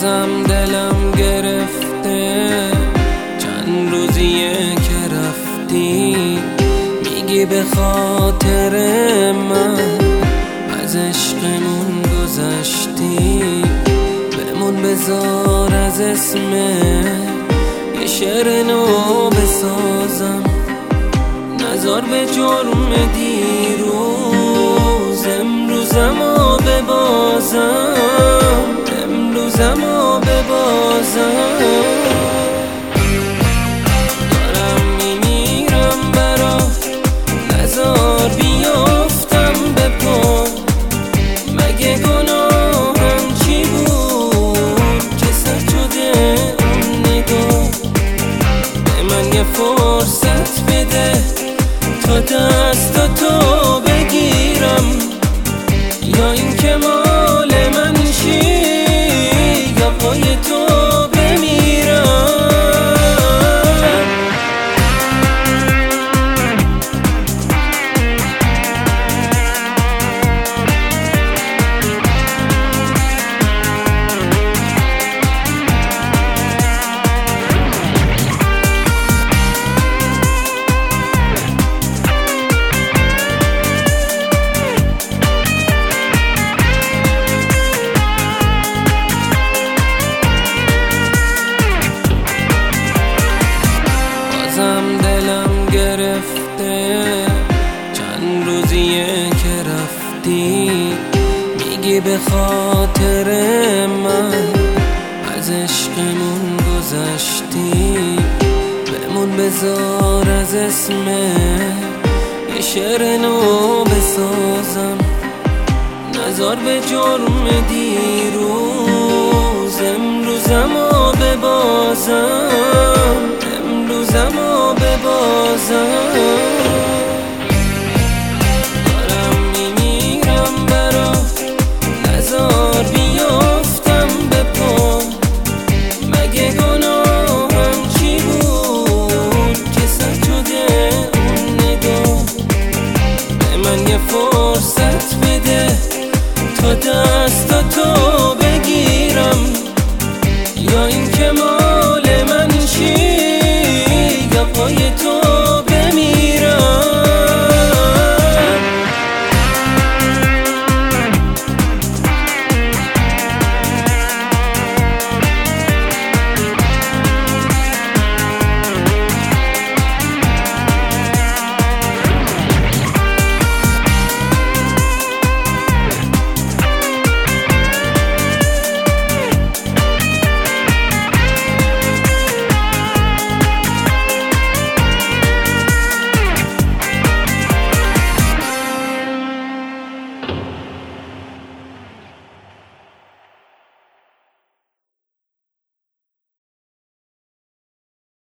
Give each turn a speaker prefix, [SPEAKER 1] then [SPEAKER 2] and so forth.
[SPEAKER 1] بازم دلم گرفته، چند روزیه که رفتی، میگی به خاطر من از عشقمون گذشتی. بمون بذار از اسم یه شعر نو بسازم، نذار به جرم دیروز امروزمو ببازم، امروزمو ببازم. دارم میمیرم برات، نذار بیافتم به پا. مگه گناهم چی بود که سرد شده اون نگاه؟ به من یه فرصت بده تا دست تو بگیرم، یا این که مال من چی، یا پای تو بمیرم. دلم گرفته، چند روزیه که رفتی، میگی به خاطر من از عشقمون گذشتی. بمون بذار از اسم یه شعر نو بسازم، نذار به جرم دیروز امروزمو ببازم، امروزمو ببازم.